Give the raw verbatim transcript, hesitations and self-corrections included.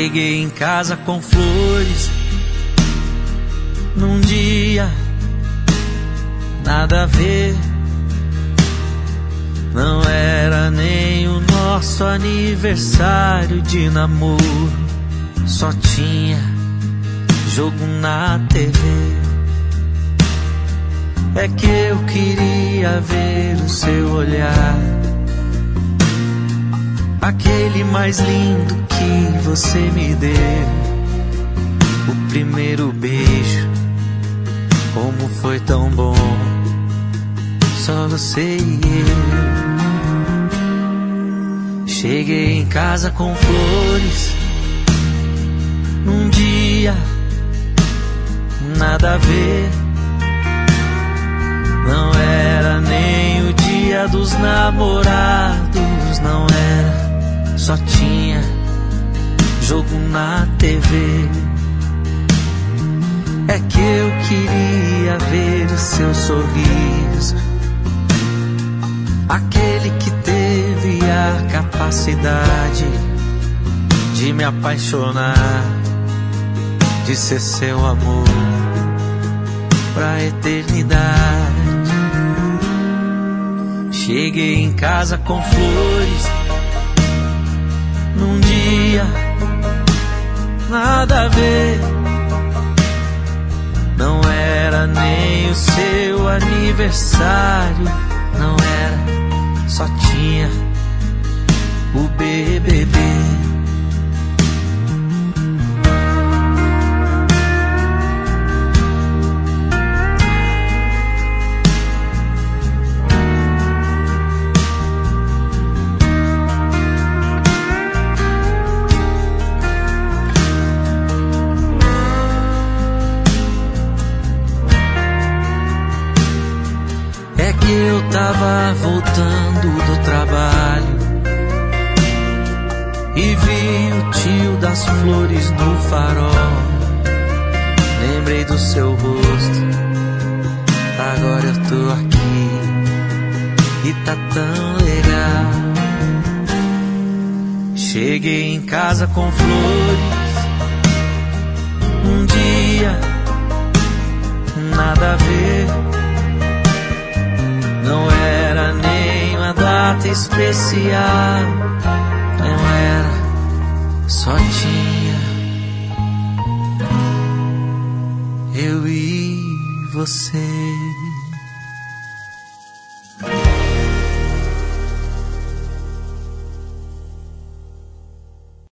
Cheguei em casa com flores num dia nada a ver. Não era nem o nosso aniversário de namoro, só tinha jogo na T V. É que eu queria ver o seu olhar, aquele mais lindo que você me deu. O primeiro beijo, como foi tão bom, só você e eu. Cheguei em casa com flores num dia nada a ver. Não era nem o dia dos namorados, não era, só tinha jogo na T V. É que eu queria ver o seu sorriso, aquele que teve a capacidade de me apaixonar, de ser seu amor pra eternidade. Cheguei em casa com flores num dia nada a ver. Não era nem o seu aniversário, não era, só tinha o B B B. Eu tava voltando do trabalho e vi o tio das flores no farol. Lembrei do seu rosto, agora eu tô aqui e tá tão legal. Cheguei em casa com flores um dia nada a ver. Não era nem uma data especial, não era, só tinha eu e você.